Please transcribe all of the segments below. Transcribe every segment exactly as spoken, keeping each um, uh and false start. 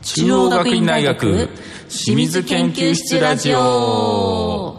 中央学院大学清水研究室ラジオ。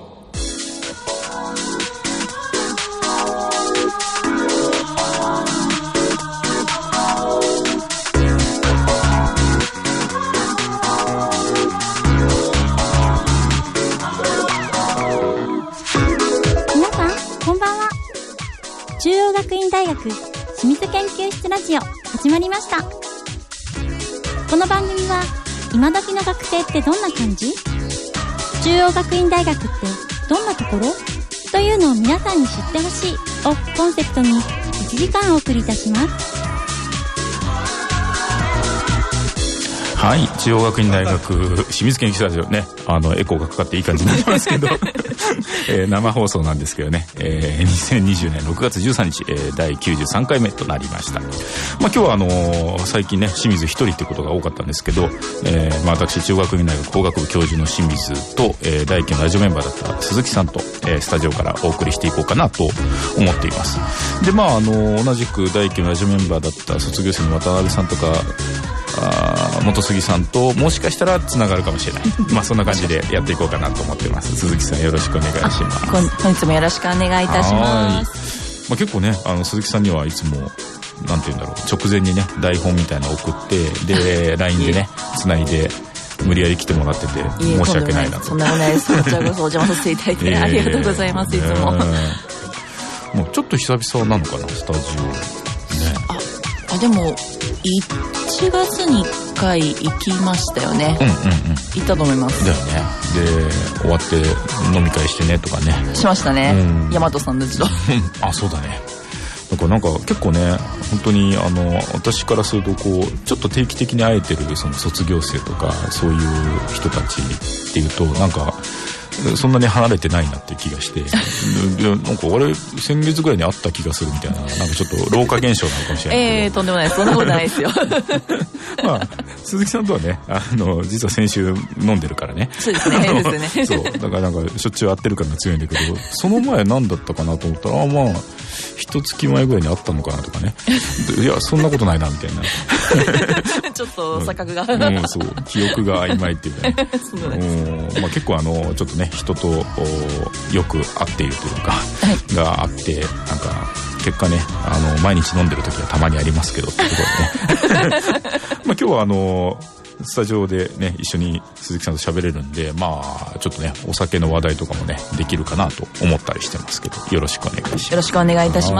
皆さんこんばんは。中央学院大学清水研究室ラジオ始まりました。この番組は今時の学生ってどんな感じ？中央学院大学ってどんなところ？というのを皆さんに知ってほしいをコンセプトにいちじかんお送りいたします。 はい、中央学院大学清水研究室ラジオね、あのエコーがかかっていい感じになってますけど、えー、生放送なんですけどね、えー、にせんにじゅうねんろくがつじゅうさんにち、えー、だいきゅうじゅうさんかいめとなりました。まあ、今日はあのー、最近ね清水一人ってことが多かったんですけど、えーまあ、私中央学院大学工学部教授の清水と、えー、第一期のラジオメンバーだった鈴木さんと、えー、スタジオからお送りしていこうかなと思っています。でまああのー、同じく第一期のラジオメンバーだった卒業生の渡辺さんとかあ元杉さんともしかしたらつながるかもしれないまあそんな感じでやっていこうかなと思ってます。鈴木さんよろしくお願いします。 本日もよろしくお願いいたします。 まあ、結構ねあの鈴木さんにはいつもなんて言うんだろう直前にね台本みたいなの送ってで ライン でねつないで無理やり来てもらってて申し訳ないなと。 そんなことないです。こちらこそお邪魔させていただいてありがとうございます。いつももうちょっと久々なのかなスタジオね。 ああでもいちがつにいっかい行きましたよね。うんうんうん行ったと思います。 だよね。で終わって飲み会してねとかねしましたね、うん、大和さんたちとあそうだね。だからなんか結構ね本当にあの私からするとこうちょっと定期的に会えてるその卒業生とかそういう人たちっていうとなんかそんなに離れてないなっていう気がしてでなんかあれ先月ぐらいに会った気がするみたいななんかちょっと老化現象なのかもしれないけどえーとんでもないそんなことないですよまあ鈴木さんとはねあの実は先週飲んでるからね。 そうですね変ですねそうだからなんかしょっちゅう会ってる感が強いんだけどその前何だったかなと思ったらあまあ一月前ぐらいに会ったのかなとかねいやそんなことないなみたいなちょっと錯覚が、 うんうん、そう記憶が曖昧っていうかねそうなんです、 まあ、結構あのちょっとね人とよく会っているというか、はい、があってなんか結果ねあの毎日飲んでる時はたまにありますけどっていうところでねまあ今日はあのスタジオでね一緒に鈴木さんと喋れるんでまあちょっとねお酒の話題とかもねできるかなと思ったりしてますけどよろしくお願いします。 よろしくお願いいたします。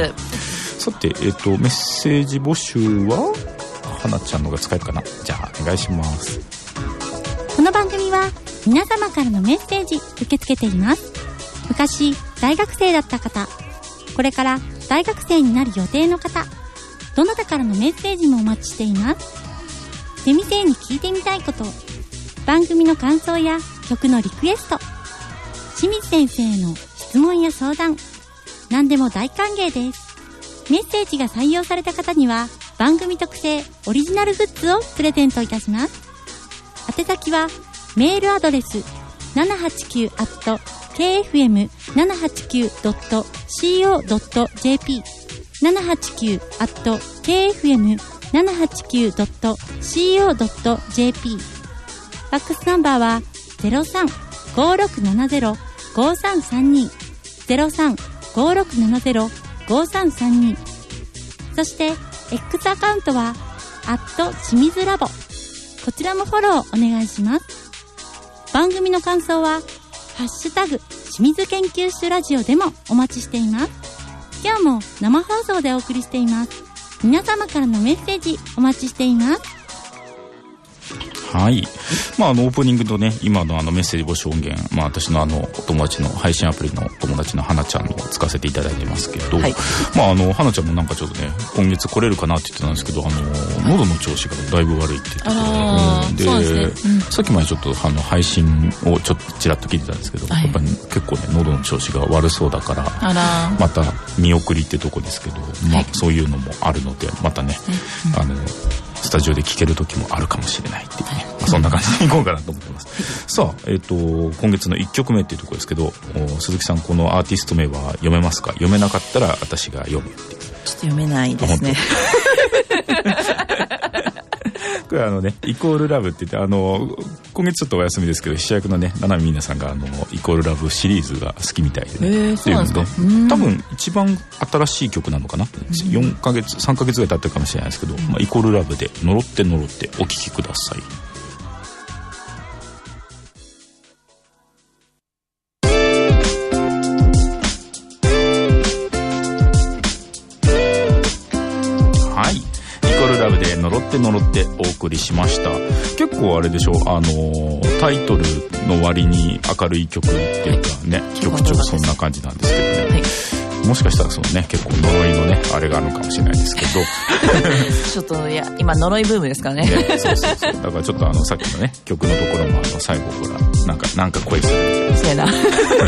さて、えっと、メッセージ募集は花ちゃんのが使えるかな。じゃあお願いします。 この番組は皆様からのメッセージ受け付けています。昔大学生だった方これから大学生になる予定の方どなたからのメッセージもお待ちしています。セミ生に聞いてみたいこと、番組の感想や曲のリクエスト、清水先生への質問や相談、何でも大歓迎です。メッセージが採用された方には番組特製オリジナルグッズをプレゼントいたします。宛先はメールアドレス ななはちきゅう アット ケーエフエムななはちきゅう ドット シーオー ドット ジェーピー ななはちきゅう アット ケーエフエムななはちきゅう ドット シーオー ドット ジェーピー ファックスナンバーは ゼロさん ごーろくななゼロ ごーさんさんに ゼロさん ごーろくななゼロ ごーさんさんに そして X アカウントはアット清水ラボこちらもフォローお願いします。番組の感想はハッシュタグ清水研究室ラジオでもお待ちしています。今日も生放送でお送りしています。皆様からのメッセージお待ちしています。 はい、まあ、あのオープニングとね今のあのメッセージ募集音源、まあ、私のあのお友達の配信アプリの友達の花ちゃんの使わせていただいてますけど、はい、まああの花ちゃんもなんかちょっとね今月来れるかなって言ってたんですけどあの喉の調子がだいぶ悪いって言ってて、うん、でそうですね、うん、さっきまでちょっとあの配信をちょっとちらっと聞いてたんですけど、はい、やっぱり結構ね喉の調子が悪そうだからあらまた見送りってとこですけど、まあ、そういうのもあるのでまたね、うん、あのスタジオで聴ける時もあるかもしれないっていうね、まあ、そんな感じでいこうかなと思ってますさあ、えーと、今月のいっきょくめっていうところですけど鈴木さんこのアーティスト名は読めますか？読めなかったら私が読むっていう。 ちょっと読めないですねこ僕はあのねイコールラブって言って、あの今月ちょっとお休みですけど、飛躍のね七海みなさんがあのイコールラブシリーズが好きみたいで、ね、 えー、そうなんですか。 多分一番新しい曲なのかな、よんかげつさんかげつぐらい経ってるかもしれないですけど、まあ、イコールラブで呪って呪ってお聴きください。呪って呪ってお送りしました。結構あれでしょ、あのタイトルの割に明るい曲っていうかね、はい、曲調そんな感じなんですけどね、はい、もしかしたらそのね結構呪いのねあれがあるのかもしれないですけどちょっといや今呪いブームですからね。 ね、そうそうそう、だからちょっとあのさっきのね曲のところもあの最後ほらなんかなんか声するみたいな。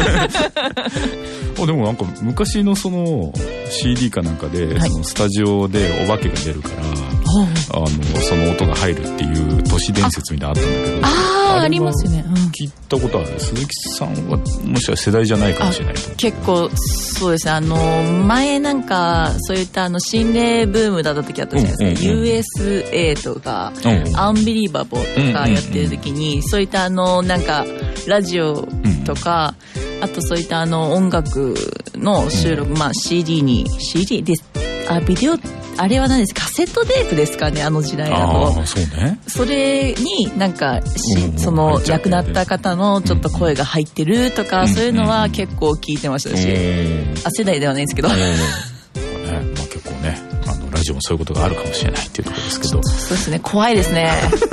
あでもなんか昔のその シーディー かなんかで、はい、そのスタジオでお化けが出るから、あのその音が入るっていう都市伝説みたいなのあったんだけど、 ああありますよね、うん、 聞いたことある。鈴木さんはもしかしたら世代じゃないかもしれないと。 結構そうですね、あの前なんかそういったあの心霊ブームだった時あったじゃないですか、うんうんうん、ユーエスエー とか、うんうん、アンビリーバボーとかやってる時に、うんうんうん、そういったあのなんかラジオとか、うん、あとそういったあの音楽の収録、うん、まあ シーディー に シーディー です、あビデオあれは何ですか、カセットテープですかね、あの時代だと。 あそうね、 それになんかし、うん、その亡くなった方のちょっと声が入ってるとか、うん、そういうのは結構聞いてましたし、うん、あ世代ではないんですけど、うんね、 まあ、結構ねあのラジオもそういうことがあるかもしれないっていうところですけど、 そうですね、怖いですね。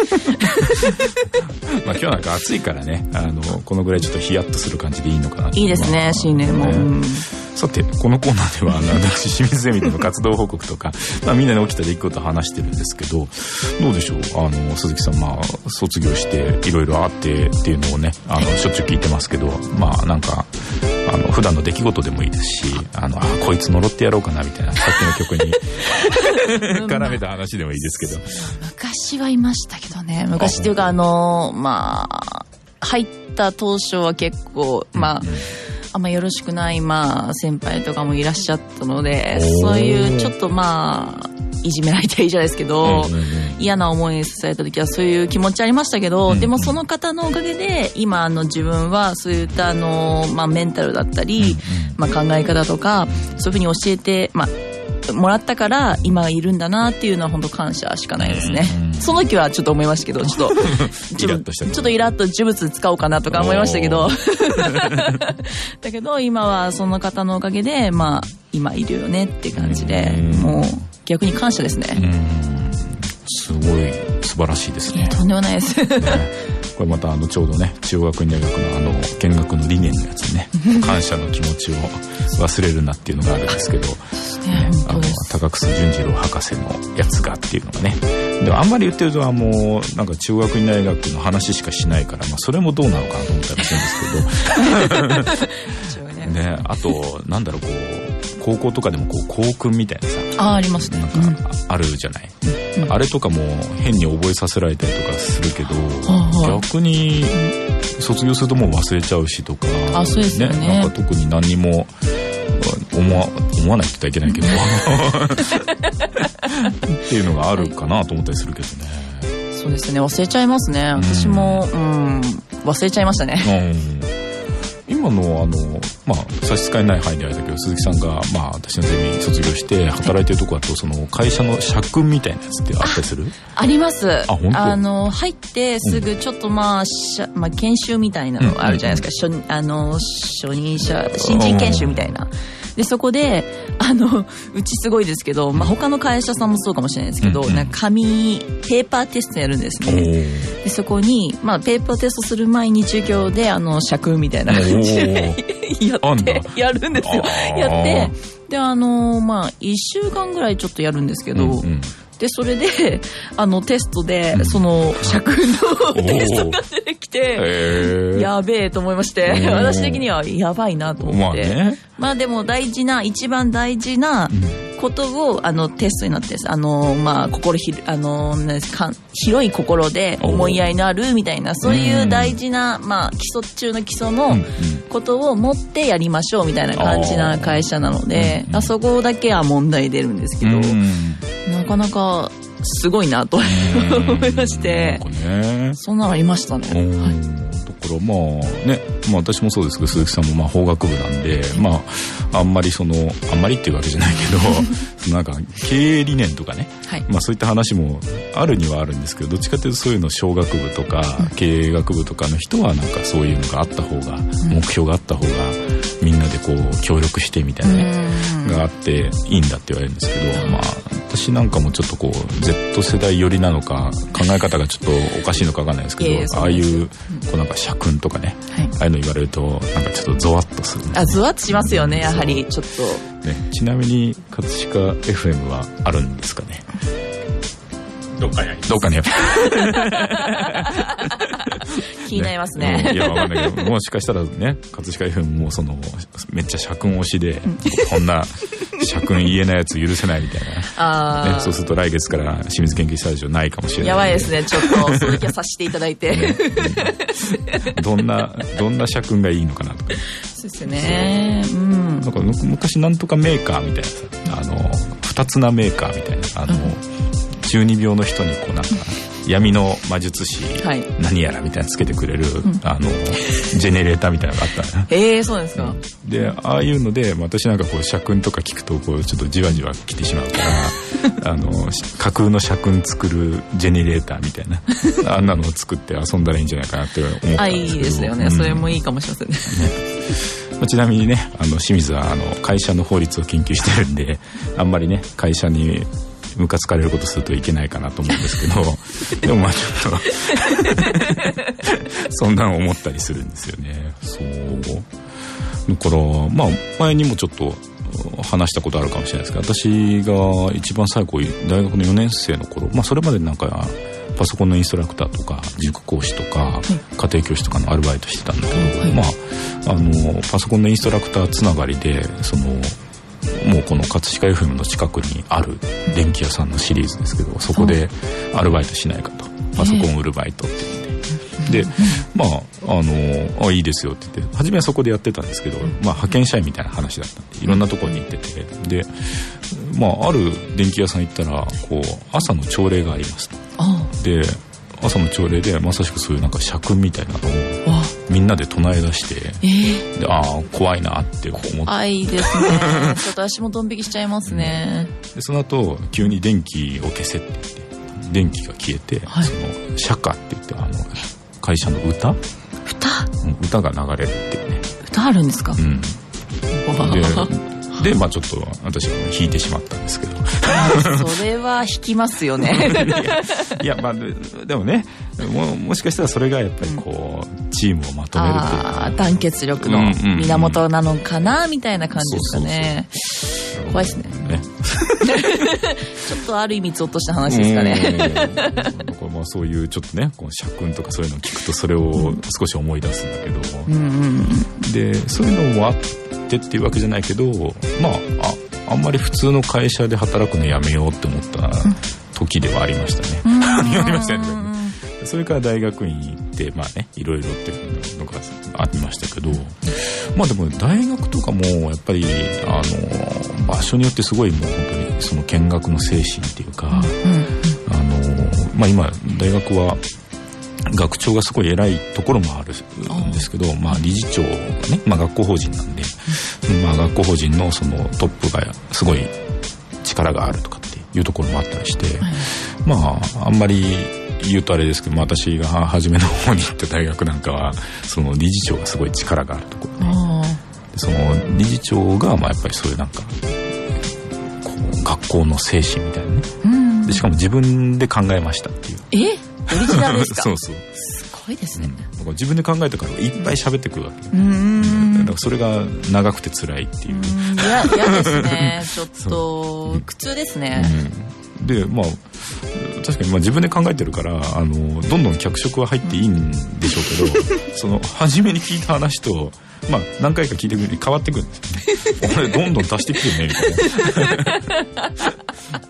まあ今日なんか暑いからね、あのこのぐらいちょっとヒヤッとする感じでいいのかな。 いいですね、新年も、ね、うん、 さてこのコーナーでは私清水ゼミでの活動報告とか、まあ、みんなに起きた出来事を話してるんですけど、どうでしょう、あの鈴木さん、まあ卒業していろいろあってっていうのをねあのしょっちゅう聞いてますけど、まあなんかあの普段の出来事でもいいですし、あのあこいつ呪ってやろうかなみたいなさっきの曲に絡めた話でもいいですけど。 昔はいましたけどね、昔っていうかあのまあ入った当初は結構まあ、うんうん、あんまよろしくないまあ先輩とかもいらっしゃったので、そういうちょっとまあいじめられていいじゃないですけど、うんうんうん、嫌な思いさせた時はそういう気持ちありましたけど、うんうん、でもその方のおかげで今あの自分はそういったあの、まあ、メンタルだったり、うんうん、まあ、考え方とかそういうふうに教えて、まあもらったから今いるんだなっていうのは本当感謝しかないですね、うん、その時はちょっと思いましたけど、ちょっとちょっとちょっとイラッと呪物使おうかなとか思いましたけどだけど今はその方のおかげでまあ今いるよねって感じで、うん、もう逆に感謝ですね、うん、 すごい素晴らしいですね。 とんでもないですねこれまたあのちょうどね中央学院大学のあの見学の理念のやつね感謝の気持ちを忘れるなっていうのがあるんですけど、ね、あの高楠淳二郎博士のやつがっていうのがね、でもあんまり言ってるとはもうなんか中央学院大学の話しかしないから、まあ、それもどうなのかなと思ったりするんですけどね、あとなんだろうこう高校とかでもこう校訓みたいなさあ, ありますね、 なんかあるじゃない、うん、あれとかも変に覚えさせられたりとかするけど、うん、逆に卒業するともう忘れちゃうしとか、 あそうですよね、 なんか特に何にも思 わ, 思わないって言ったらいけないけどっていうのがあるかなと思ったりするけどね、 はい、そうですね、忘れちゃいますね、私も、うん、忘れちゃいましたね、 うん、今のあのまあ差し支えない範囲であれだけど、鈴木さんがまあ私のゼミ卒業して働いてるところだと、その会社の社訓みたいなやつってあったりする？ あ, あります。 あ、本当？ あの入ってすぐちょっとまあ、うん、まあ研修みたいなのあるじゃないですか、うんうん、初あの初任者新人研修みたいな。でそこであのうちすごいですけど、まあ、他の会社さんもそうかもしれないですけど、うんうん、なんか紙ペーパーテストやるんですね。でそこに、まあ、ペーパーテストする前に授業であの社訓みたいな感じでやってやるんですよ。やってであの、まあ、いっしゅうかんぐらいちょっとやるんですけど、うんうん、でそれであのテストで、うん、その社訓のテストが出てきてやべえと思いまして、私的にはやばいなと思って、まあね、まあでも大事な一番大事なことをあのテストになってです、あのまあ心ひあのなんですか広い心で思いやりのあるみたいな、そういう大事な、まあ、基礎中の基礎のことを持ってやりましょうみたいな感じな会社なので、あそこだけは問題出るんですけど、なかなかすごいなと思いまして、 ね、 そんなのありましたね。はい、 だからまあね、まあ、私もそうですけど鈴木さんもまあ法学部なんで、まああんまりそのあんまりっていうわけじゃないけどなんか経営理念とかね、はい、まあそういった話もあるにはあるんですけど、どっちかというとそういうの小学部とか経営学部とかの人はなんかそういうのがあった方が、目標があった方がみんなでこう協力してみたいなねがあっていいんだって言われるんですけど、まあ私なんかもちょっとこう Z 世代寄りなのか考え方がちょっとおかしいのか分かんないですけど、ああいうこうなんか社訓とかね、はい、ああいうの言われるとなんかちょっとゾワッとする、ね、 あゾワッとしますよね、やはりちょっと、 ね、ちなみに葛飾 エフエム はあるんですかね。どっかにあります。どっかにあり気になりますね。 ね、うん、いやわかんないけど、もしかしたらね、葛飾 エフエム もそのめっちゃ社訓推しで、こんな社訓言えないやつ許せないみたいな。あね、そうすると来月から清水研究スタジオないかもしれない。 やばいですね。ちょっとそういう気はさせていただいて。ね、 うん、どんなどんな社訓がいいのかなとか。 そうですね。うん。なんか昔なんとかメーカーみたいなさ、あの二つなメーカーみたいなあの。うん、中二病の人にこうなんか闇の魔術師何やらみたいなつけてくれる、うん、あのジェネレーターみたいなのがあったね。 えー、そうですか。 でああいうので私なんかこう社訓とか聞くとこうちょっとじわじわ来てしまうからあの架空の社訓作るジェネレーターみたいなあんなのを作って遊んだらいいんじゃないかなって思ったんですけど。あ、いいですよね、うん、それもいいかもしれませんね。 ね、ちなみにね、あの清水はあの会社の法律を研究してるんであんまりね会社にムカつかれることするといけないかなと思うんですけどでもまあちょっとそんなの思ったりするんですよね。そうだからまあ前にもちょっと話したことあるかもしれないですけど、私が一番最後大学のよねん生の頃、まあそれまでなんかパソコンのインストラクターとか塾講師とか家庭教師とかのアルバイトしてたんだけど、はい、まああのパソコンのインストラクターつながりでそのもうこの葛飾 エフエム の近くにある電気屋さんのシリーズですけど、そこでアルバイトしないかと、パソコン売るバイトって言って、でまああのあいいですよって言って初めはそこでやってたんですけど、まあ、派遣社員みたいな話だったんでいろんなところに行ってて、でまあある電気屋さん行ったらこう朝の朝礼がありますと。で朝の朝礼でまさしくそういうなんか社訓みたいなのをみんなで唱え出して、えー、でああ怖いなって思って、 怖いですね。ちょっと私もドン引きしちゃいますね。 でその後急に電気を消せって言って電気が消えて、はい、その社歌って言ってあの会社の歌歌、歌が流れるっていうね。 歌あるんですか。うん、 ででまあちょっと私は弾いてしまったんですけどそれは弾きますよねいやまあでもね も, もしかしたらそれがやっぱりこうチームをまとめるというか、 ね、団結力の源なのかなみたいな感じですかね。怖いです ね, ねちょっとある意味ゾッとした話ですかねまあそういうちょっとねこう社訓とかそういうのを聞くとそれを少し思い出すんだけど、うんうん、でそういうのもあってっていうわけじゃないけど、まあ あ, あんまり普通の会社で働くのやめようって思った時ではありましたね、うん、ありましたよね。それから大学院行ってまあねいろいろっていうのがありましたけど、まあでも大学とかもやっぱりあの場所によってすごいもう本当にその見学の精神っていうか、うん、あのまあ今大学は学長がすごい偉いところもあるんですけど、まあ理事長がね、まあ学校法人なんで、まあ学校法人のそのトップがすごい力があるとかっていうところもあったりして、はい、まああんまり言うとあれですけど、まあ、私が初めの方に行った大学なんかはその理事長がすごい力があるところで、その理事長がまあやっぱりそういうなんかこう学校の精神みたいなね、うん、でしかも自分で考えましたっていう。 えオリジナルですかそうそうすごいですね、 うん、自分で考えたからいっぱい喋ってくるわけ、うん、だからそれが長くて辛いっていう。 いや嫌ですねちょっと苦痛ですね、 うん、でまあ確かにまあ自分で考えてるからあのどんどん脚色は入っていいんでしょうけどその初めに聞いた話と、まあ、何回か聞いてくるに変わってくるんですよね。俺どんどん足してきてるねみたいな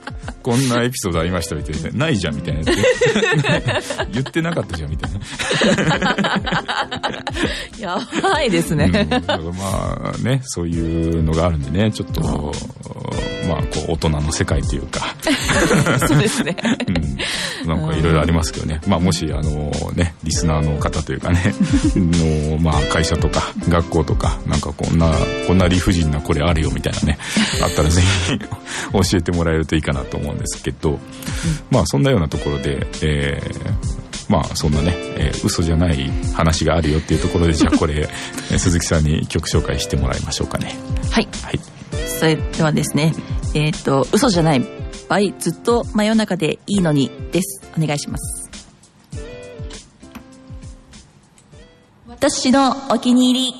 こんなエピソードありましたみたいな、ないじゃんみたいな言ってなかったじゃんみたいなやばいですね、うん、 まあね、そういうのがあるんでね、ちょっとまあこう大人の世界というかそうですね、 うん、なんかいろいろありますけどね、まあもしあのねリスナーの方というかねのまあ会社とか学校とかなんかこんなこんな理不尽なこれあるよみたいなねあったらぜひ教えてもらえるといいかなと思うんですけど、うん、まあそんなようなところで、えー、まあそんなね、えー、嘘じゃない話があるよっていうところで、じゃあこれ鈴木さんに曲紹介してもらいましょうかね。 はい、はい、それではですね、えっと嘘じゃない場合ずっと真夜中でいいのにです。お願いします。私のお気に入り。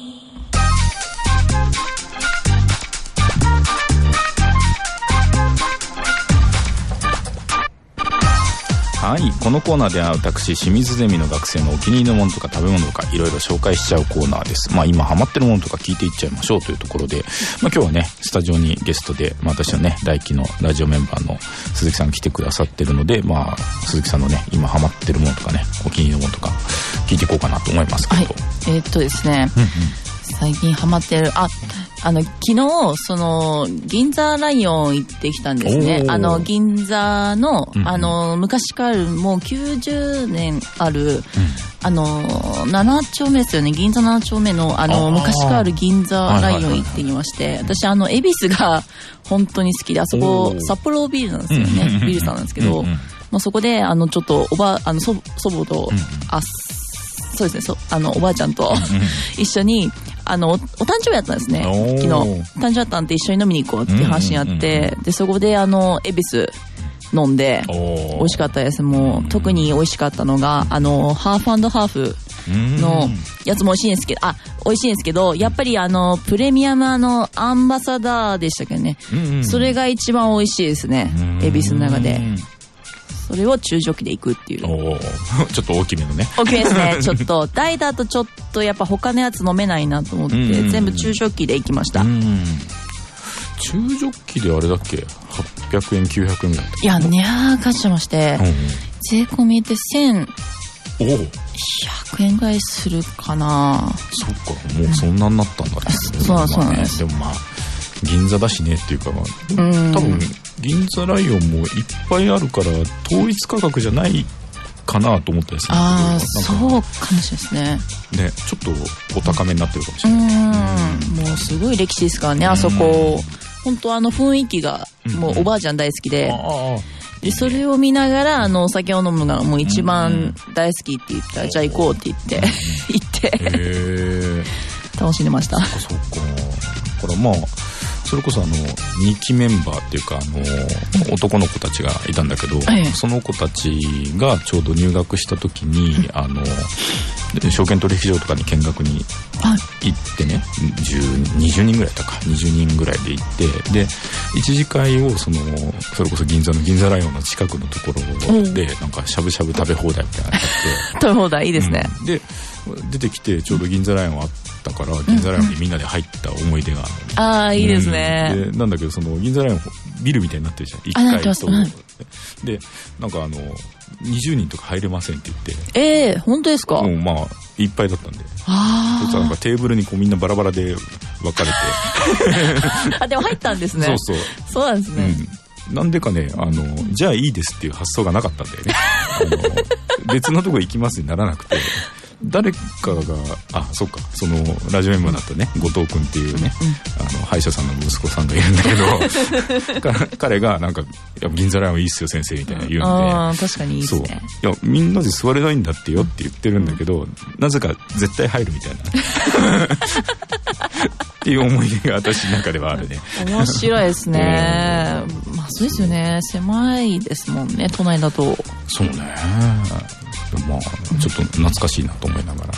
はい、このコーナーでは私清水ゼミの学生のお気に入りのものとか食べ物とかいろいろ紹介しちゃうコーナーです。まあ今ハマってるものとか聞いていっちゃいましょうというところで、まあ今日はねスタジオにゲストで、まあ、私のね大輝のラジオメンバーの鈴木さん来てくださってるので、まあ鈴木さんのね今ハマってるものとかねお気に入りのものとか聞いていこうかなと思いますけど、はい、 えー、っとですね、うんうん、最近ハマってるああの昨日その銀座ライオン行ってきたんですね。あの銀座の、うんうん、あの昔からもうきゅうじゅうねんある、うん、あのなな丁目ですよね。銀座なな丁目のあの昔からある銀座ライオン行ってきまして、はいはいはいはい、私あの恵比寿が本当に好きで、あそこ札幌ビルなんですよね。ビルさんなんですけど、うんうん、もうそこであのちょっとおばあの 祖, 祖母と、うん、あそうですね、そあのおばあちゃんと一緒にあの お, お誕生日だったんですね。昨日誕生日だったんで一緒に飲みに行こうっていう話になって、うんうんうん、でそこであの恵比寿飲んで美味しかったです。もう特に美味しかったのがあのハーフ&ハーフのやつも美味しいんですけど、あ美味しいんですけど、やっぱりあのプレミアムのアンバサダーでしたっけね、うんうん、それが一番美味しいですね、恵比寿の中で。それを中ジョッキで行くっていう。 おちょっと大きめのね。 大きめですね。ちょっと大だとちょっとやっぱ他のやつ飲めないなと思って、うん、全部中ジョッキで行きました。うん、 中ジョッキであれだっけはっぴゃくえんきゅうひゃくえんぐらいだった。 いや値上がっちゃいまして、うん、税込みでせんひゃくえんぐらいするかな。 そっか、もうそんなになったんだね。 うん、そうなんそうなんです。 でもまあ銀座だしねっていうか、まあ、多分銀座ライオンもいっぱいあるから統一価格じゃないかなと思ったりするんだけど、 ああそうかもしれないですね。 ね、ちょっとお高めになってるかもしれない。 うん、もうすごい歴史ですからね、あそこ。本当あの雰囲気がもうおばあちゃん大好きで、うん、でそれを見ながらあのお酒を飲むのがもう一番大好きって言ったら、うん、じゃあ行こうって言って行って楽しんでました。 そっかそっか。だからまあそれこそあのにきメンバーっていうかあの男の子たちがいたんだけど、はい、その子たちがちょうど入学した時にあの証券取引所とかに見学に行ってね、にじゅうにんぐらいだったかにじゅうにんぐらいで行ってで一次会をそのそれこそ銀座の銀座ライオンの近くのところでなんかしゃぶしゃぶ食べ放題みたいなのがあって食べ放題いいですね、 うん、で出てきてちょうど銀座ライオンあったから銀座ライオンにみんなで入った思い出がある、 うん、ああいいですね、 うん、でなんだけどその銀座ライオンビルみたいになってるじゃんいっかいと、うん、でなんかあのにじゅうにんとか入れませんって言ってええー、本当ですか。 もうまあいっぱいだったんであそしたらなんかテーブルにこうみんなバラバラで分かれてあでも入ったんですね。 そうそうそうなんですね、 うん、なんでかねあのじゃあいいですっていう発想がなかったんだよねあの別のとこ行きますにならなくて誰かがあそっかそのラジオメンバーだったね後藤君っていうね、うん、あの歯医者さんの息子さんがいるんだけど彼がなんかいや銀座ライオンいいっすよ先生みたいな言うんであ確かにいいっすね。 そういやみんなで座れないんだってよって言ってるんだけど、うん、なぜか絶対入るみたいなっていう思い出が私の中ではあるね。 面白いですねまあそうですよね狭いですもんね都内だと。 そうねまあちょっと懐かしいなと思いながら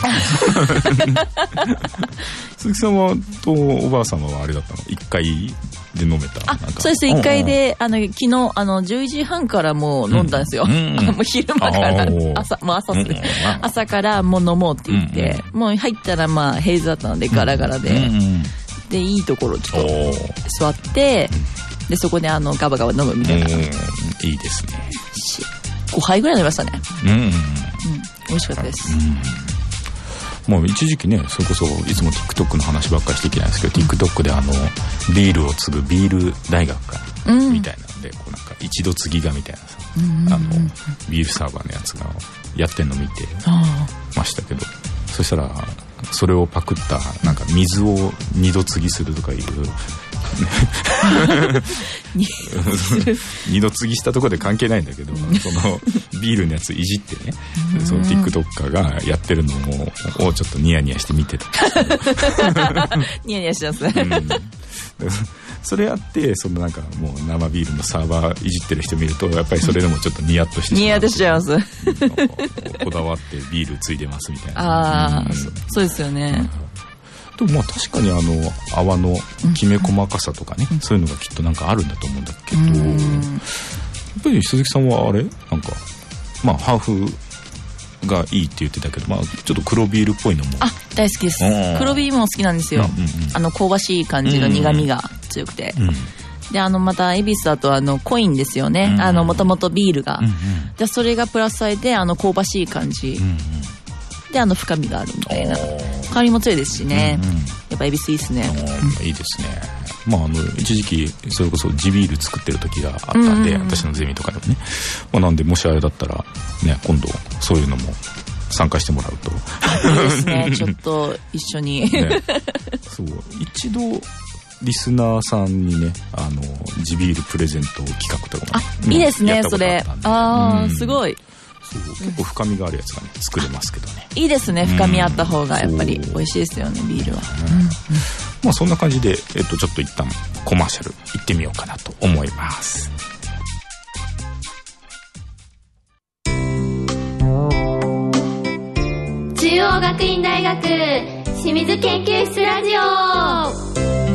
鈴木さんはとおばあ様はあれだったのいっかいで飲めた。 あそうですいっかいであの昨日あのじゅういじはんからもう飲んだんですよ、うんうん、もう昼間から朝もう朝です、うん、朝からもう飲もうって言って、うんうん、もう入ったらまあ平日だったのでガラガラで、うんうん、でいいところちょっと座ってでそこであのガバガバ飲むみたいな、うん、 いいですね。 ごはいぐらい飲みましたね。 うん、うん、 美味しかったです。 うん、もう一時期ね、それこそいつも TikTok の話ばっかりしていけないですけど、うん、TikTok であのビールを継ぐビール大学か、うん、みたいなので、こうなんか一度継ぎがみたいなさ、うん、あのビールサーバーのやつがやってんの見てましたけど、そしたらそれをパクったなんか水を二度継ぎするとかいう二度継ぎしたところで関係ないんだけど、そのビールのやついじってね、その TikToker がやってるのをちょっとニヤニヤして見てたニヤニヤしてますね、 うん、それやってそのなんかもう生ビールのサーバーいじってる人見ると、やっぱりそれでもちょっとニヤッとしてニヤッとしちゃいます、うん、 こだわってビールついでますみたいな。 ああ、うん、そ, そうですよね、 うん、でもまあ確かにあの泡のきめ細かさとかね、うん、そういうのがきっとなんかあるんだと思うんだけど、うん、やっぱり鈴木さんはあれなんかまあハーフがいいって言ってたけど、まあ、ちょっと黒ビールっぽいのも。 あ、大好きです。黒ビールも好きなんですよ、うんうんうん、あの香ばしい感じの苦みが強くて、うんうん、であのまた恵比寿だとあの濃いんですよね、うんうん、あのもともとビールが、うんうん、でそれがプラスされてあの香ばしい感じ、うんうん、であの深みがあるみたいな、香りも強いですしね、うんうん、やっぱ恵比寿いいですね、 うん、いいですね。まあ、あの一時期それこそ地ビール作ってる時があったんで、うんうんうん、私のゼミとかでもね、まあ、なんでもしあれだったらね、今度そういうのも参加してもらうといいですねちょっと一緒に、ね、 そう一度リスナーさんにね、あの地ビールプレゼント企画とかも、 あ、いいですね、それ。ああ、うん、すごい。 そう結構深みがあるやつが、ね、作れますけどね。 いいですね、深みあった方がやっぱり美味しいですよね、ビールは、うんうん、 まあそんな感じで、えっと、ちょっと一旦コマーシャル行ってみようかなと思います。 中央学院大学清水研究室ラジオ。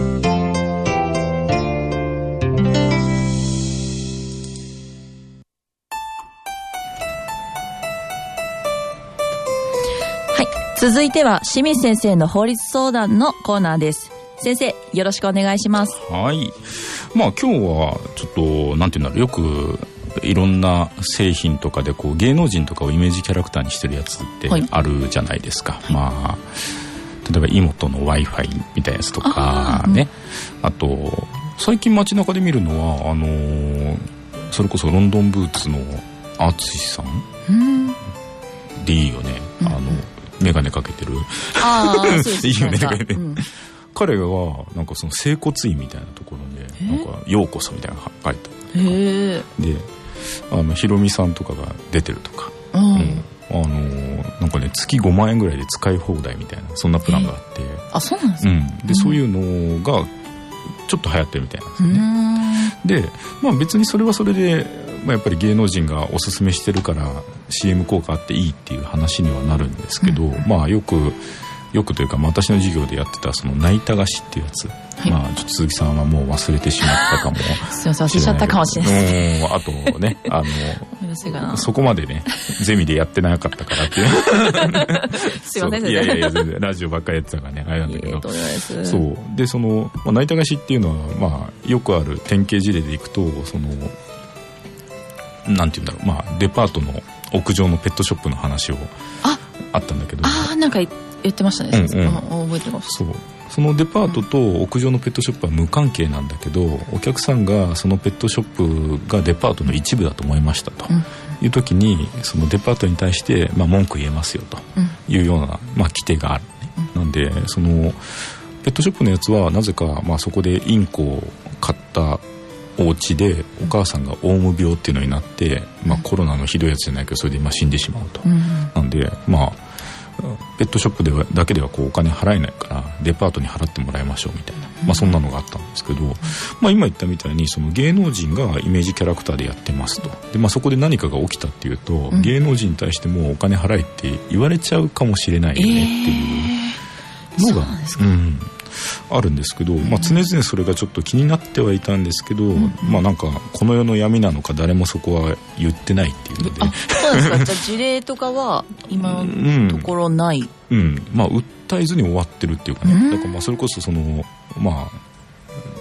続いては清水先生の法律相談のコーナーです。先生、よろしくお願いします。 はい。まあ今日はちょっとなんていうんだろう、よくいろんな製品とかでこう芸能人とかをイメージキャラクターにしてるやつってあるじゃないですか。はい、まあ例えば妹の Wi-Fi みたいなやつとかね。あ, あと最近街中で見るのはあのー、それこそロンドンブーツの淳さん、うん、でいいよね。あの。うんうん、メガネかけてる。ああ、そうですね。いいよね、うん、彼がなんかその整骨院みたいなところでなんかようこそみたいなの書いてある。へで、あのひろみさんとかが出てるとか、うん、あのー、なんかね月ごまんえんぐらいで使い放題みたいなそんなプランがあって、 あ、そうなんですか。うん、 で、うん、そういうのがちょっと流行ってるみたいなんですよね。で、まあ別にそれはそれで。まあ、やっぱり芸能人がおすすめしてるから シーエム 効果あっていいっていう話にはなるんですけど、うん、まあよくよくというか、まあ、私の授業でやってたその泣いた菓子っていうやつ、はい、まあちょっと鈴木さんはもう忘れてしまったかもすいません、忘れちゃったかもしれないです。 あとね、あのそこまでねゼミでやってなかったからっていうすいません、 いやいやいや全然ラジオばっかりやってたからねあれなんだけど、そうでその、まあ、泣いた菓子っていうのは、まあ、よくある典型事例でいくとそのなんていうんだろう、まあ、デパートの屋上のペットショップの話を あ, あったんだけど、 ああなんか言ってましたね、うんうん、あ覚えてます。 そうそのデパートと屋上のペットショップは無関係なんだけど、お客さんがそのペットショップがデパートの一部だと思いましたという時に、そのデパートに対して、まあ、文句言えますよというような、まあ、規定がある、ね、なんでそのペットショップのやつはなぜか、まあ、そこでインコを飼ったお家でお母さんがオウム病っていうのになって、まあ、コロナのひどいやつじゃないけどそれで今死んでしまうと、うん、なんでまあペットショップではだけではこうお金払えないからデパートに払ってもらいましょうみたいな、まあ、そんなのがあったんですけど、まあ、今言ったみたいにその芸能人がイメージキャラクターでやってますと。で、まあ、そこで何かが起きたっていうと、うん、芸能人に対してもお金払えって言われちゃうかもしれないよねっていうのが、えーうんあるんですけど、まあ、常々それがちょっと気になってはいたんですけど、うん、まあなんかこの世の闇なのか誰もそこは言ってないっていうので、 あ、そうですか。じゃあ事例とかは今のところない、 うん、うん、まあ訴えずに終わってるっていうかね、うん、だからまあそれこそそのまあ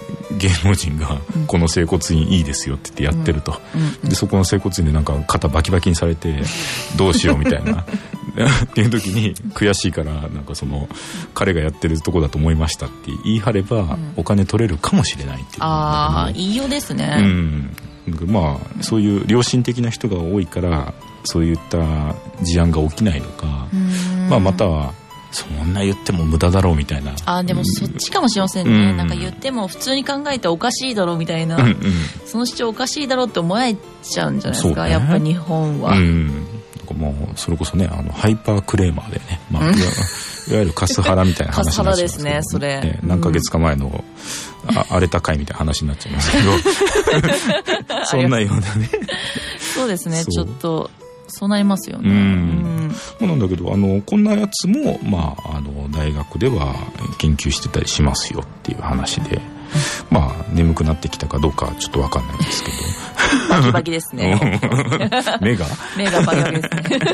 芸能人がこの整骨院いいですよって言ってやってると、うん、でそこの整骨院でなんか肩バキバキにされてどうしようみたいなっていう時に悔しいからなんかその彼がやってるとこだと思いましたって言い張ればお金取れるかもしれないっていう、 ああ言いようですね、 うん、まあそういう良心的な人が多いからそういった事案が起きないのか、まあ、またはそんな言っても無駄だろうみたいな。 あでもそっちかもしれませんね、うん、なんか言っても普通に考えておかしいだろうみたいな、うんうん、その主張おかしいだろうって思えちゃうんじゃないですか、ね、やっぱ日本は、うん、 もうそれこそねあのハイパークレーマーでね、まあ、いわゆるカスハラみたいな話になっちゃいますけど、ね、 カスハラですねそれ、 ね、何ヶ月か前の、うん、あ荒れた回みたいな話になっちゃいますけどそんなようなねそうですねちょっとそうなりますよね、 うんうん、なんだけどあのこんなやつも、まあ、あの大学では研究してたりしますよっていう話で、まあ眠くなってきたかどうかちょっと分かんないんですけどバキバキですね目が目がバキバキですね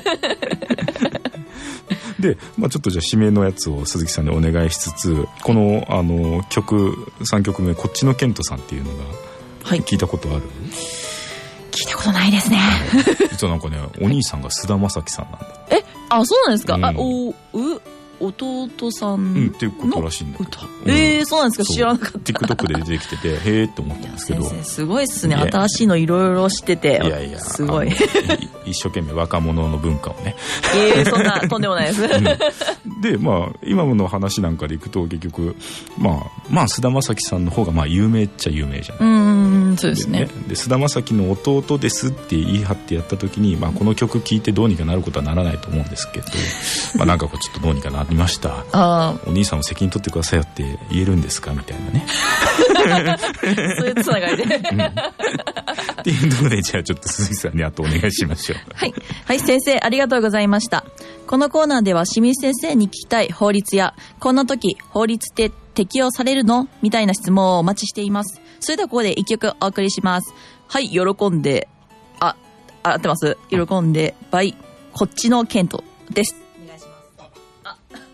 で、まあ、ちょっとじゃあ指名のやつを鈴木さんにお願いしつつこの、あの曲さんきょくめこっちのケントさんっていうのが聞いたことある、はい聞いたことないですね実はなんかねお兄さんが菅田将暉さんなんだ。 えあそうなんですか、 うん、 あおう弟さんの、 うん、っていうことらしいんだけど、 うん、えー、そうなんですか知らなかった。 TikTok で出てきててへーって思ったんですけど先生すごいっすね新しいのいろいろ知ってて。 いやいやすごい一生懸命若者の文化をねえー、そんなとんでもないです、うん、 でまあ今の話なんかでいくと結局まあまあ菅田将暉さんの方がまあ有名っちゃ有名じゃない。 うんそうですね。 で菅田将暉の弟ですって言い張ってやった時に、まあ、この曲聴いてどうにかなることはならないと思うんですけどまあなんかこうちょっとどうにかなりましたあお兄さんも責任取ってくださいよって言えるんですかみたいなねそういうつながりで、うん、 っていうところでじゃあちょっと鈴木さんにあとお願いしましょうはい、はい、先生ありがとうございました。このコーナーでは清水先生に聞きたい法律やこんな時法律って適用されるのみたいな質問をお待ちしています。それではここで一曲お送りします。はい喜んであ合ってます喜んでバイこっちのケントです。お願いしますあ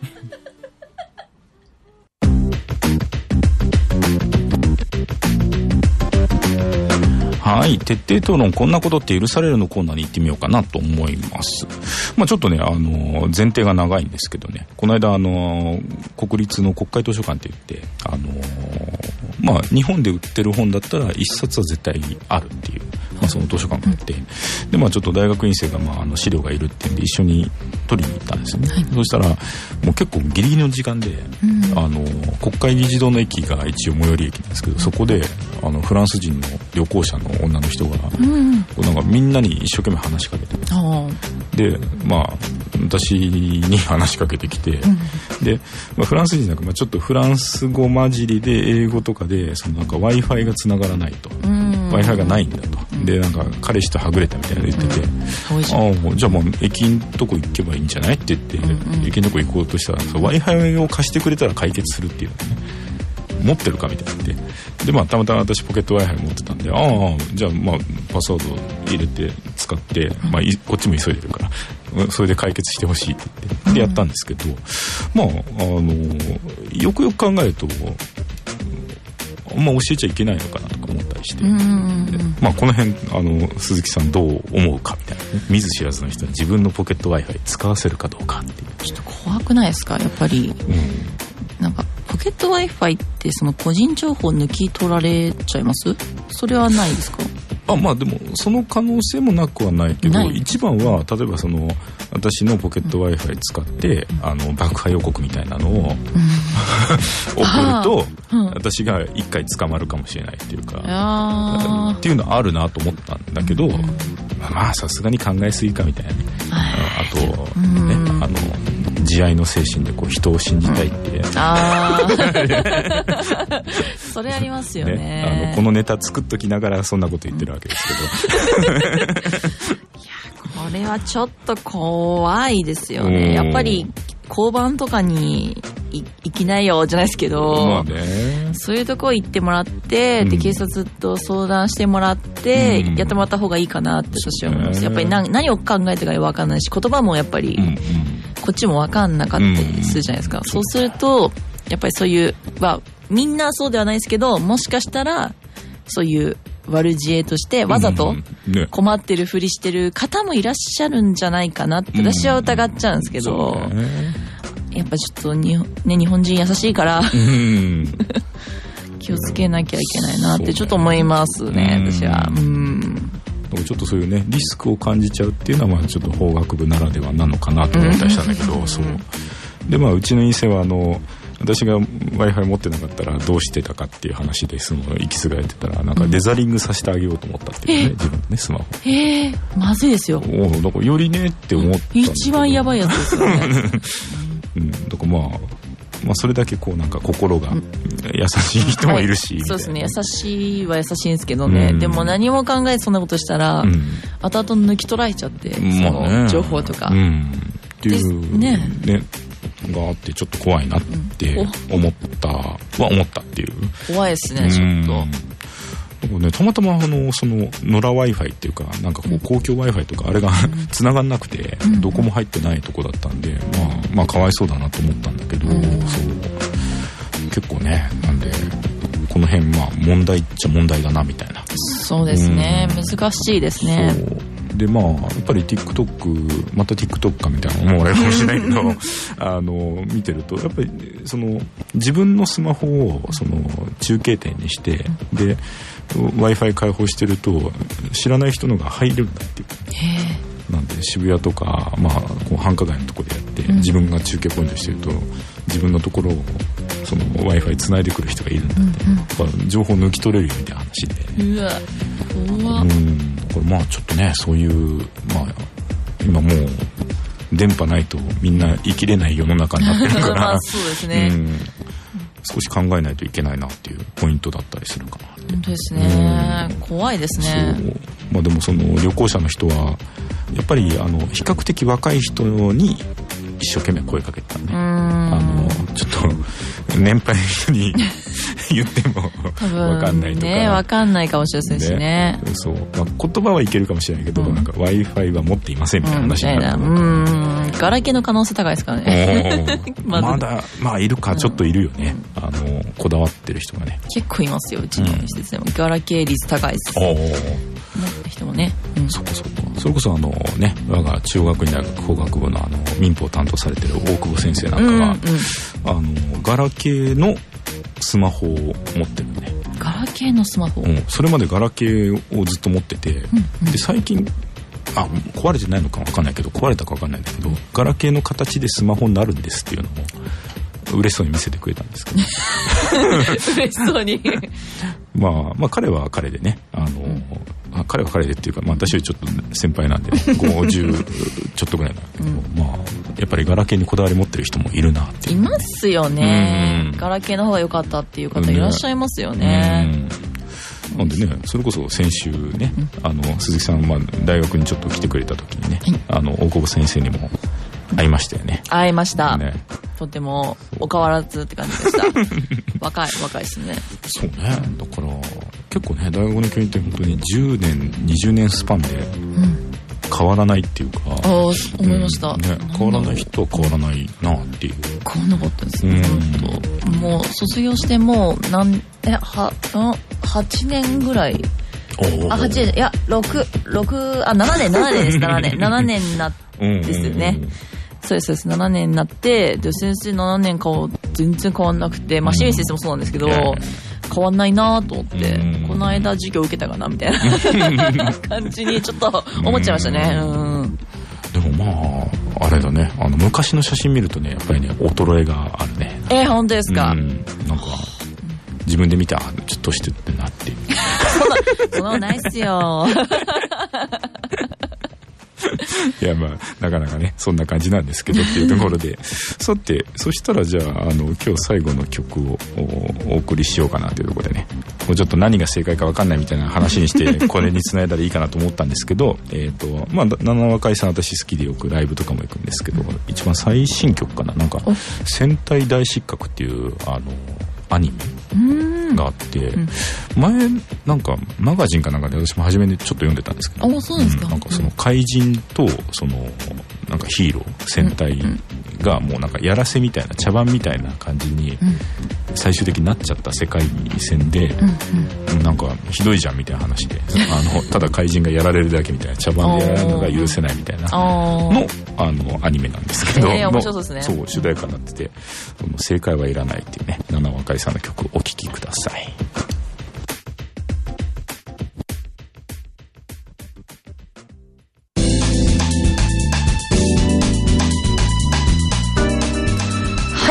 はい、徹底討論こんなことって許されるのコーナーに行ってみようかなと思います。まあちょっとねあの前提が長いんですけどねこの間あの国立の国会図書館って言ってあのまあ日本で売ってる本だったら一冊は絶対あるっていう、まあ、その図書館があってでまあちょっと大学院生がまああの資料がいるっていうんで一緒に取りに行ったんですよね、はい、そしたらもう結構ギリギリの時間で、うん、あの国会議事堂の駅が一応最寄り駅なんですけどそこであのフランス人の旅行者の女の人が、うん、なんかみんなに一生懸命話しかけてでまあ私に話しかけてきて、うん、で、まあ、フランス人なんか、まあ、ちょっとフランス語混じりで英語とかでそのなんか Wi-Fi がつながらないと、うん、Wi-Fi がないんだとでなんか彼氏とはぐれたみたいなの言ってて、うん、ああじゃあもう駅のとこ行けばいいんじゃないって言って、うんうん、駅のとこ行こうとしたら Wi-Fi を貸してくれたら解決するっていうのね持ってるかみたいになってで、まあ、たまたま私ポケット Wi-Fi 持ってたんでああじゃあ、まあ、パスワード入れて使って、まあ、こっちも急いでるからそれで解決してほしいって言ってでやったんですけど、まあ、あのよくよく考えるとあんま教えちゃいけないのかなとか思ったりして、まあ、この辺あの鈴木さんどう思うかみたいな、ね、見ず知らずの人は自分のポケット Wi-Fi 使わせるかどうかっていうちょっと怖くないですかやっぱり、うん、なんかポケット Wi-Fi ってその個人情報抜き取られちゃいますそれはないですかあまあでもその可能性もなくはないけど一番は例えばその私のポケット Wi-Fi 使って、うん、あの爆破予告みたいなのを、うん、送ると、うん、私が一回捕まるかもしれないっていうかっていうのはあるなと思ったんだけど、うん、まあさすがに考えすぎかみたいなねあと、ね、あの慈愛の精神でこう人を信じたいって、うん、あそれありますよ ね, ねあのこのネタ作っときながらそんなこと言ってるわけですけどいやこれはちょっと怖いですよねやっぱり交番とかに行きないよじゃないですけど、まあね、そういうとこ行ってもらって、うん、で警察と相談してもらって、うん、やってもらった方がいいかなって私は思います、やっぱり 何, 何を考えてか分かんないし言葉もやっぱり、うんうん、こっちも分かんなかったりするじゃないですか、うん、そうするとやっぱりそういう、まあ、 みんなそうではないですけど、もしかしたらそういう悪知恵としてわざと困ってるふりしてる方もいらっしゃるんじゃないかなって私は疑っちゃうんですけど、うん、やっぱちょっとに、ね、日本人優しいから、うん、気をつけなきゃいけないなってちょっと思いますね、私は。うん、 ちょっとそういうねリスクを感じちゃうっていうのはまあちょっと法学部ならではなのかなと思ったりしたんだけど、うん、そうでまあうちの院生はあの私が Wi-Fi 持ってなかったらどうしてたかっていう話でその行き継がれてたらなんかデザリングさせてあげようと思ったっていうね、うん、自分のねスマホ。 へえまずいですよ。 おだからよりねって思ったんだけど一番やばいやつですよね。 うん、だからまあまあ、それだけこうなんか心が優しい人もいるし、うんはい、 そうですね優しいは優しいんですけどね、うん、でも何も考えてそんなことしたら、うん、後々抜き取られちゃって、うん、その情報とか、うん、 っていうねねがあってちょっと怖いなって思ったは思ったっていう怖いですねちょっと。 ね、たまたまあのその野良 Wi-Fi っていうかなんかこう公共 Wi-Fi とかあれが繋がんなくてどこも入ってないとこだったんで、まあまあかわいそうだなと思ったんだけど、そう結構ねなんでこの辺まあ問題っちゃ問題だなみたいな。 そうですね、うん、難しいですね。 そうでまあやっぱり TikTok また TikTok かみたいな思われるかもしれないけどあの見てるとやっぱりその自分のスマホをその中継点にしてでWi-Fi 開放してると知らない人のが入るんだっていう。へなんで渋谷とか、まあ、こう繁華街のところでやって、うん、自分が中継ポイントしてると自分のところをその Wi-Fi つないでくる人がいるんだって、うんうん、だから情報抜き取れるよみたいな話で、 うわ怖っ。 うんこれまあちょっとねそういうまあ今もう電波ないとみんな生きれない世の中になってるからまあそうですね、うん少し考えないといけないなっていうポイントだったりするかなって。 本当ですね、うん、怖いですね。 そう、まあ、でもその旅行者の人はやっぱりあの比較的若い人に一生懸命声かけてたね。あのちょっと年配の人に言っても分かんないとかね分かんないかもしれないしね。ねそう、まあ、言葉はいけるかもしれないけど、うん、なんか Wi-Fi は持っていませんみたいな話になると、うん、 ガラケーの可能性高いですからね。 ま, まだまあいるかちょっといるよね、うん、あのこだわってる人がね結構いますようちの施設でも、うん、ガラケー率高いです。お持った人もね、うん、 そこそこそれこそあのね我が中央学院大学法学部のあの民法を担当されてる大久保先生なんかは、うんうん、あのガラケーのスマホを持ってるね。 ガラケーのスマホ、 うん、それまでガラケーをずっと持ってて、うんうん、で最近あ壊れてないのか分かんないけど壊れたか分かんないんだけどガラケーの形でスマホになるんですっていうのを嬉しそうに見せてくれたんですけど嬉しそうにまあまあ彼は彼でねあの、うん、彼は彼でっていうか、まあ、私よりちょっと先輩なんで、ね、ごじゅうちょっとぐらいなんだけど、うん、まあやっぱりガラケーにこだわり持ってる人もいるなっていう。 いますよね、うん、ガラケーの方が良かったっていう方いらっしゃいますよね、 うん、なんでねそれこそ先週ね、うん、あの鈴木さん、まあ、大学にちょっと来てくれた時にね、うん、あの大久保先生にも会いましたよね。 会いました、ね、とてもお変わらずって感じでした若い若いですね。 そうねだから結構ね大学の教員って本当にじゅうねんにじゅうねんスパンで変わらないっていうか、うん、ああ思いました、 うんね、変わらない人は変わらないなっていう。 変わんなかったですね、うん、もう卒業してもう何えははちねんぐらいあはちねんいやろくろくあななねんななねんですななねんななねんになってですよね、うんうんうん、そうですそうですななねんになってで先生ななねん顔全然変わんなくてまあ清水先生もそうなんですけど、うん、変わんないなと思って、うん、この間授業受けたかなみたいな感じにちょっと思っちゃいましたね、うんうん、 でもまああれだねあの昔の写真見るとねやっぱりね衰えがあるね。 えー、本当ですか、 うん、なんか自分で見てあちょっとしてってなってそんなそんなないっすよいやまあなかなかねそんな感じなんですけどっていうところでさてそしたらじゃああの今日最後の曲を お, お送りしようかなというところでねもうちょっと何が正解か分かんないみたいな話にしてこれにつないだらいいかなと思ったんですけどえっとまあ七若井さん私好きでよくライブとかも行くんですけど一番最新曲かななんか戦隊大失格っていうあのアニメがあって、うん、前なんかマガジンかなんかで私も初めにちょっと読んでたんですけど、 あ、そうですか、 うん、なんかその怪人とそのなんかヒーロー戦隊がもうなんかやらせみたいな茶番みたいな感じに最終的になっちゃった世界線で、うんうん、なんかひどいじゃんみたいな話であのただ怪人がやられるだけみたいな茶番でやられるのが許せないみたいなのあのアニメなんですけど、 えー、面白そうですね。 そう主題歌になってて、正解はいらないっていうね、七若井さんの曲をお聴きください。 はい。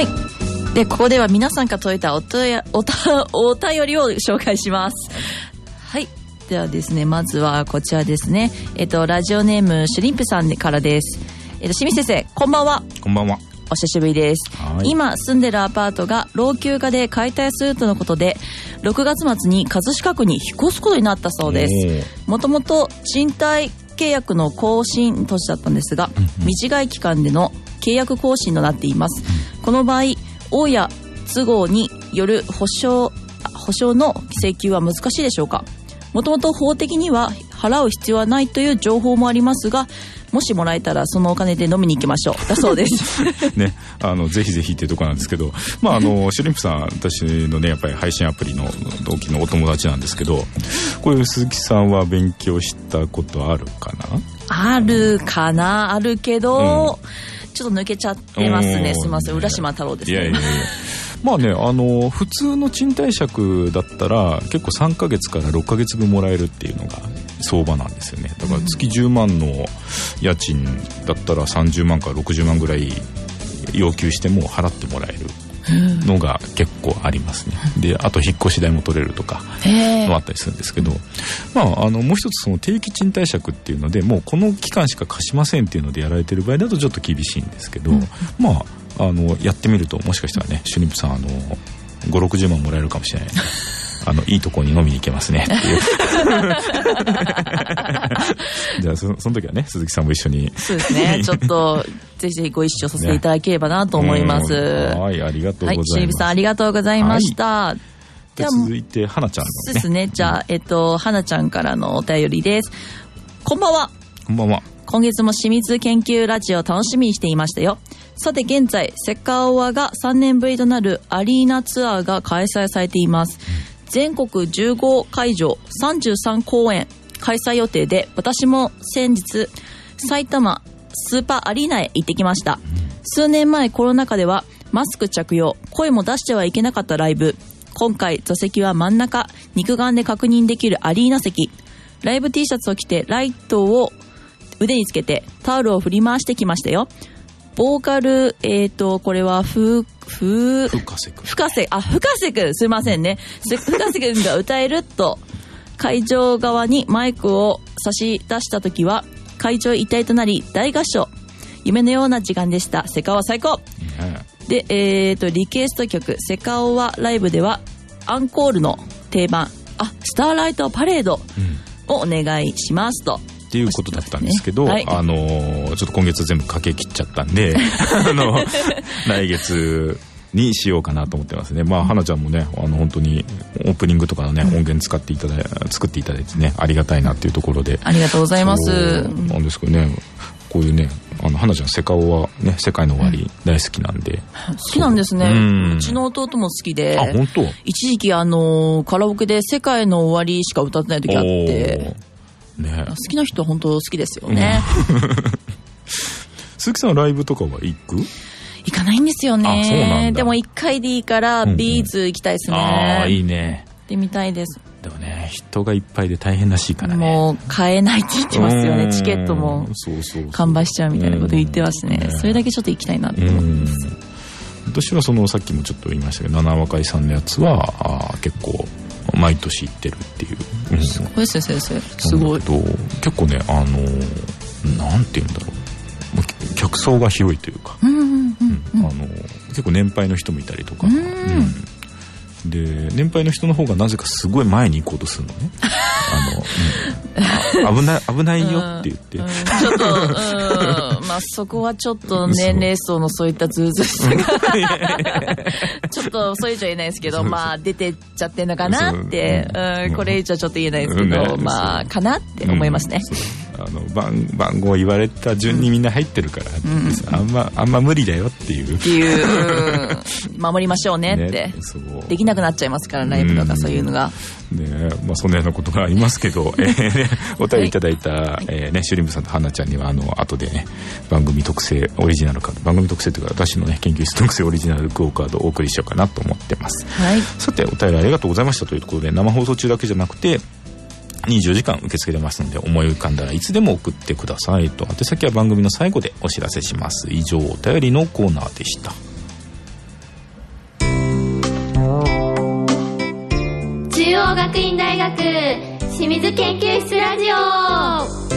で、ここでは皆さんから届いたおとやおたお便りを紹介します。はい。ではですね、まずはこちらですね。えっとラジオネームシュリンプさんからです。えっと清水先生、こんばんは。 こんばんは。 お久しぶりです。今住んでるアパートが老朽化で解体するとのことで、ろくがつ末に葛飾区に引っ越すことになったそうです。もともと賃貸契約の更新年だったんですが、短い期間での契約更新となっています。この場合、大家都合による保証保証の請求は難しいでしょうか。もともと法的には払う必要はないという情報もありますが、もしもらえたらそのお金で飲みに行きましょうだそうですね、あのぜひぜひっていうところなんですけど、まああのシュリンプさん、私のねやっぱり配信アプリの同期のお友達なんですけど、これ鈴木さんは勉強したことあるかな？ あるかな、あるけど、うん、ちょっと抜けちゃってますね。すみません、浦島太郎ですね。いやいやいやまあね、あの普通の賃貸借だったら結構さんかげつからろっかげつぶんもらえるっていうのが相場なんですよね。だから月じゅうまんの家賃だったらさんじゅうまんからろくじゅうまんぐらい要求しても払ってもらえるのが結構ありますね。で、あと引っ越し代も取れるとかもあったりするんですけど、まあ、あのもう一つその定期賃貸借っていうのでもうこの期間しか貸しませんっていうのでやられてる場合だとちょっと厳しいんですけど、うん、まああのやってみるともしかしたらね、シュリンプさんあのごじゅうろくじゅうまんもらえるかもしれないあのいいところに飲みに行けますねっていうじゃあ そ, その時はね鈴木さんも一緒にそうですねちょっとぜひぜひご一緒させていただければなと思います、ね、 はい、ありがとうございます。はい、 シュリンプさんありがとうございました、はい、 で続いて花ちゃんのね。 そうですね、じゃあ、えっと花ちゃんからのお便りです。こんばんは。 こんばんは。 今月も清水研究ラジオを楽しみにしていましたよ。さて現在セカオワがさんねんぶりとなるアリーナツアーが開催されています。全国じゅうごかいじょうさんじゅうさんこうえん開催予定で、私も先日埼玉スーパーアリーナへ行ってきました。数年前コロナ禍ではマスク着用、声も出してはいけなかったライブ。今回座席は真ん中、肉眼で確認できるアリーナ席。ライブ T シャツを着てライトを腕につけてタオルを振り回してきましたよ。ボーカル、えーと、これはふ、ふ、 深瀬くん。 深瀬、あ、深瀬くん、すいませんね。深瀬くんが歌えると、会場側にマイクを差し出したときは、会場一体となり大合唱。夢のような時間でした。セカオワ最高、うん、で、えーと、リクエスト曲、セカオワライブでは、アンコールの定番、あ、スターライトパレードをお願いしますと。 っていうことだったんですけど、ね、はい、あのちょっと今月全部かけ切っちゃったんであの来月にしようかなと思ってますね。まあ花ちゃんもね、あの本当にオープニングとかのね、うん、音源使っていただい作っていただいてね、ありがたいなっていうところで、 ありがとうございます。 なんですけどね、こういうね、あの花ちゃんセカオワね、世界の終わり大好きなんで、 うん、好きなんですね。 う, うちの弟も好きで、 あ、本当。 一時期あのカラオケで世界の終わりしか歌ってない時あって、ね、好きな人は本当好きですよね、うん、 鈴木さんライブとかは行く？ 行かないんですよね。 あ、そうなんだ。 でもいっかいでいいからビーズ行きたいですね、うんうん、 ああいいね。 行ってみたいです。 でもね、人がいっぱいで大変らしいからね。 もう買えないって言ってますよね。チケットも完売しちゃうみたいなこと言ってますね。それだけちょっと行きたいなって思ってます。 私はそのさっきもちょっと言いましたけど、七若井さんのやつはあ結構毎年行ってるっていう、うん、 すごいですね先生、すごい。 結構ね、あのなんて言うんだろう、客層が広いというか、うんうんうんうん、あの結構年配の人もいたりとか、うんうん、で年配の人の方がなぜかすごい前に行こうとするのねあの、うん、危ない危ないよって言って、うんうん、ちょっと、うん、 まあそこはちょっと年齢層のそういったズーズーさがちょっとそれ以上言えないですけど、まあ出てっちゃってんのかなって、うん、これ以上ちょっと言えないですけど、うん、まあかなって思いますね、 うん、 あの 番, 番号言われた順にみんな入ってるから、うん、あんまあんま無理だよっていうっていう、うん、守りましょうねって、ね、そうできなくなっちゃいますからライブとかそういうのが、 うんねまあ、そんなようなことがありますけど、えー、お便りいただいた、はいえーね、シュリンブさんとハンナちゃんにはあの後でね番組特製オリジナルカード番組特製というか私のね研究室特製オリジナルクオカードをお送りしようかなと思ってます、はい、さてお便りありがとうございましたというところで生放送中だけじゃなくてにじゅうよじかん受け付けてますので思い浮かんだらいつでも送ってくださいと。宛先は番組の最後でお知らせします。以上お便りのコーナーでした。 中央学院大学清水研究室ラジオ。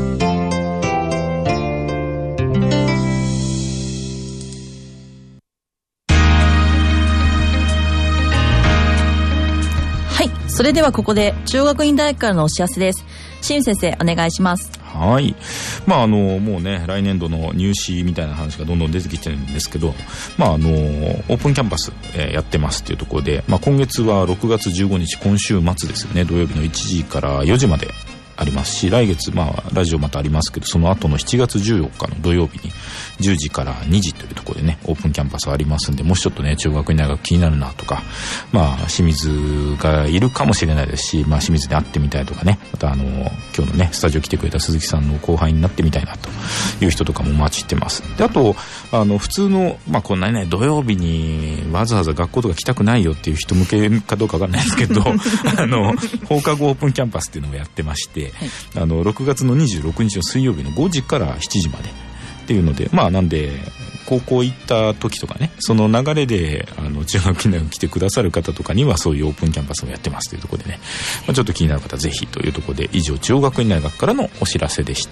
それではここで中央学院大学からのお知らせです。清水先生お願いします。 はい、まああのもうね来年度の入試みたいな話がどんどん出てきてるんですけど、まああのオープンキャンパス、えー、やってますっていうところで、まあ、今月はろくがつじゅうごにち今週末ですよね土曜日のいちじからよじまでありますし来月まあラジオまたありますけどその後のしちがつじゅうよっかの土曜日にじゅうじからにじというところでねオープンキャンパスありますんでもしちょっとね中学院大学気になるなとかまあ清水がいるかもしれないですしまあ清水で会ってみたいとかねまたあの今日のねスタジオ来てくれた鈴木さんの後輩になってみたいなという人とかもお待ちしてます。であとあの普通のまあこんなね土曜日にわざわざ学校とか来たくないよっていう人向けかどうかわかんないですけどあの放課後オープンキャンパスっていうのをやってましてはい、あのろくがつのにじゅうろくにちの水曜日のごじからしちじまでっていうのでまあなんで高校行った時とかねその流れであの中学院大学来てくださる方とかにはそういうオープンキャンパスをやってますというところでね、まあ、ちょっと気になる方ぜひというところで以上中央学院大学からのお知らせでした。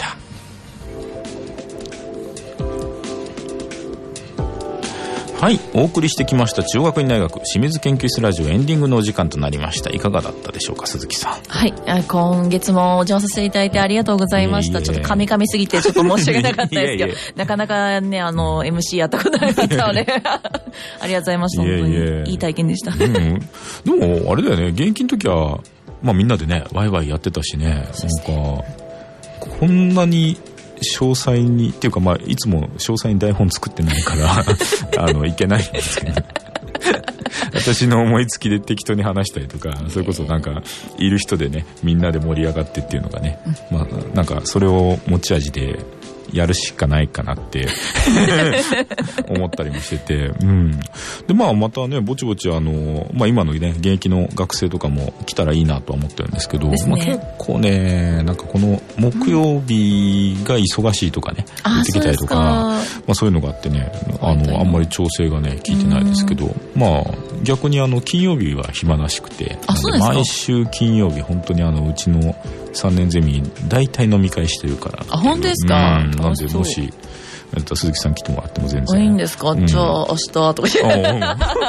はい、お送りしてきました中央学院大学清水研究室ラジオエンディングのお時間となりました。いかがだったでしょうか鈴木さん。 はい、今月もお邪魔させていただいてありがとうございました。いえいえちょっと噛み噛みすぎてちょっと申し訳なかったですけどいやいやなかなかねあの エムシー やったことない方はねありがとうございました。本当にいえいえいい体験でした、うん、でもあれだよね現役の時はまあみんなでねワイワイやってたしねなんかこんなに詳細にっていうかまあいつも詳細に台本作ってないからあのいけないんですけど私の思いつきで適当に話したりとかそれこそなんかいる人でねみんなで盛り上がってっていうのがね、うん、まあなんかそれを持ち味でやるしかないかなって思ったりもしてて、うん、でまあまたねぼちぼちあの、まあ、今のね現役の学生とかも来たらいいなとは思ってるんですけど、ねまあ、結構ねなんかこの木曜日が忙しいとかね、うん、言ってきたりとかまあ、そういうのがあってねあのあんまり調整がね効いてないですけど、まあ逆にあの金曜日は暇らしくて毎週金曜日本当にあのうちのさんねんゼミ大体飲み会してるからあ本当ですか、 うん、なんでもし鈴木さん来てもらっても全然いいんですか、うん、じゃあ明日とか言って、うん、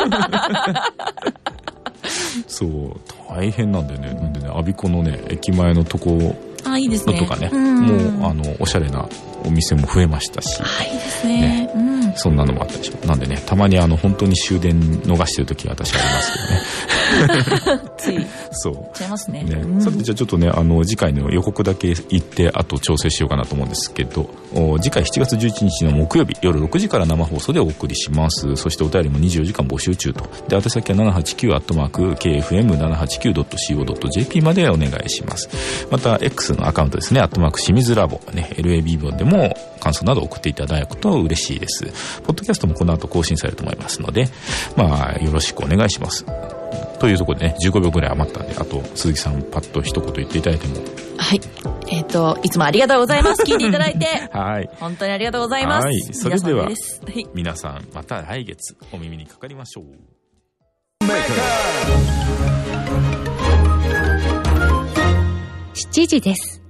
そう大変なんだよねなんでね我孫子のね駅前のとこあいいですねとかね、うん、もうあのおしゃれなお店も増えましたしあいいですね、ね、うん、 そんなのもあったでしょなんでねたまにあの本当に終電逃してる時は私ありますけどねついそうちゃいますね、 ね、うん、さてじゃあちょっとねあの次回の予告だけ言ってあと調整しようかなと思うんですけど次回しちがつじゅういちにちの木曜日夜ろくじから生放送でお送りします。そしてお便りもにじゅうよじかん募集中とで宛先は ななはちきゅう アットマーク ケーエフエムななはちきゅう ドット シーオー ドット ジェーピー までお願いします。また X のアカウントですねアットマーク清水ラボね エルエービー 本でも感想など送っていただくと嬉しいです。ポッドキャストもこの後更新されると思いますのでまあよろしくお願いしますというところでねじゅうごびょうぐらい余ったんであと鈴木さんパッと一言言っていただいてもはいえっ、ー、といつもありがとうございます聞いていただいてはい本当にありがとうございます。はいそれでは皆さんまた来月お耳にかかりましょう。 しちじです。